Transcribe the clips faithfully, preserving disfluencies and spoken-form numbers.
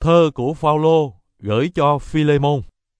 Thơ của Phao-lô gửi cho Phi-lê-môn.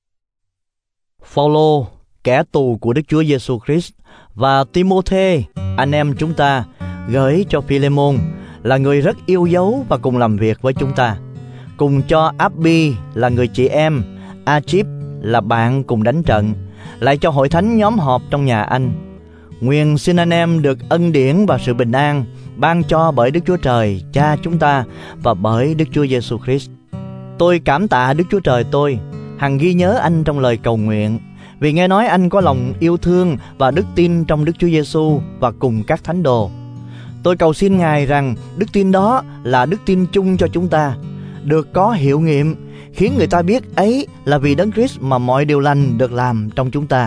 Phao-lô, kẻ tù của Đức Chúa Giêsu Christ, và Ti-mô-thê, anh em chúng ta, gửi cho Phi-lê-môn, là người rất yêu dấu và cùng làm việc với chúng ta, cùng cho Áp-bi là người chị em, A-chíp là bạn cùng đánh trận, lại cho hội thánh nhóm họp trong nhà anh. Nguyện xin anh em được ân điển và sự bình an ban cho bởi Đức Chúa Trời Cha chúng ta và bởi Đức Chúa Giêsu Christ. Tôi cảm tạ Đức Chúa Trời tôi, hằng ghi nhớ anh trong lời cầu nguyện, vì nghe nói anh có lòng yêu thương và đức tin trong Đức Chúa Giêsu và cùng các thánh đồ. Tôi cầu xin Ngài rằng đức tin đó là đức tin chung cho chúng ta, được có hiệu nghiệm, khiến người ta biết ấy là vì Đấng Christ mà mọi điều lành được làm trong chúng ta.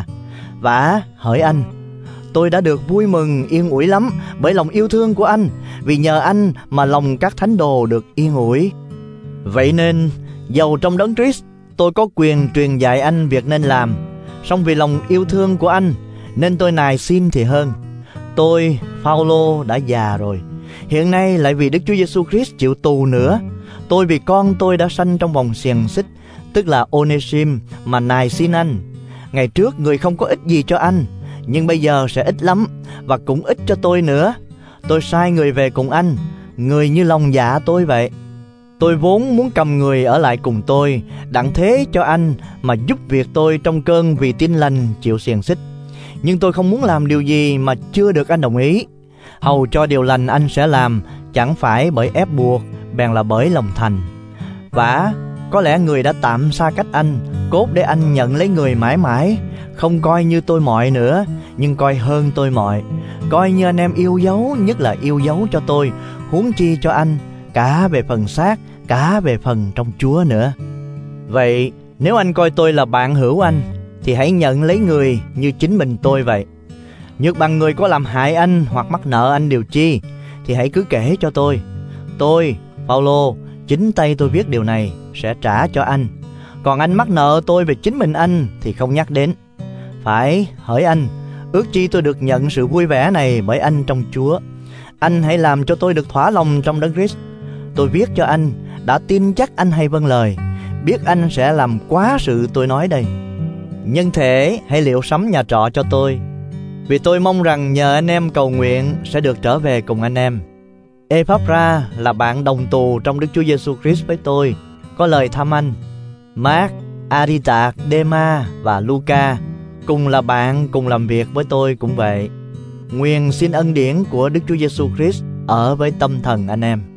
Vả hỡi anh, tôi đã được vui mừng yên ủi lắm bởi lòng yêu thương của anh, vì nhờ anh mà lòng các thánh đồ được yên ủi. Vậy nên, dầu trong Đấng Christ, tôi có quyền truyền dạy anh việc nên làm, song vì lòng yêu thương của anh, nên tôi nài xin thì hơn. Tôi, Phao-lô, đã già rồi, hiện nay lại vì Đức Chúa Giêsu Christ chịu tù nữa. Tôi vì con tôi đã sanh trong vòng xiềng xích, tức là Onê-sim, mà nài xin anh. Ngày trước người không có ích gì cho anh, nhưng bây giờ sẽ ích lắm, và cũng ích cho tôi nữa. Tôi sai người về cùng anh, người như lòng dạ tôi vậy. Tôi vốn muốn cầm người ở lại cùng tôi, đặng thế cho anh mà giúp việc tôi trong cơn vì tin lành chịu xiềng xích. Nhưng tôi không muốn làm điều gì mà chưa được anh đồng ý. Hầu cho điều lành anh sẽ làm, chẳng phải bởi ép buộc, bèn là bởi lòng thành. Vả, có lẽ người đã tạm xa cách anh, cốt để anh nhận lấy người mãi mãi, không coi như tôi mọi nữa, nhưng coi hơn tôi mọi, coi như anh em yêu dấu, nhất là yêu dấu cho tôi, huống chi cho anh, cả về phần xác, cả về phần trong Chúa nữa. Vậy nếu anh coi tôi là bạn hữu anh, thì hãy nhận lấy người như chính mình tôi vậy. Nhược bằng người có làm hại anh hoặc mắc nợ anh điều chi, thì hãy cứ kể cho tôi. Tôi, Phao-lô, chính tay tôi viết điều này, sẽ trả cho anh. Còn anh mắc nợ tôi về chính mình anh thì không nhắc đến. Phải, hỡi anh, ước chi tôi được nhận sự vui vẻ này bởi anh trong Chúa. Anh hãy làm cho tôi được thỏa lòng trong Đấng Christ. Tôi viết cho anh, đã tin chắc anh hay vâng lời, biết anh sẽ làm quá sự tôi nói đây. Nhân thể hãy liệu sắm nhà trọ cho tôi, vì tôi mong rằng nhờ anh em cầu nguyện sẽ được trở về cùng anh em. Ê-pháp-ra là bạn đồng tù trong Đức Chúa Giêsu Christ với tôi, có lời thăm anh. Mác, A-đi-tạc, Đê-ma và Lu-ca cùng là bạn cùng làm việc với tôi cũng vậy. Nguyện xin ân điển của Đức Chúa Giêsu Christ ở với tâm thần anh em.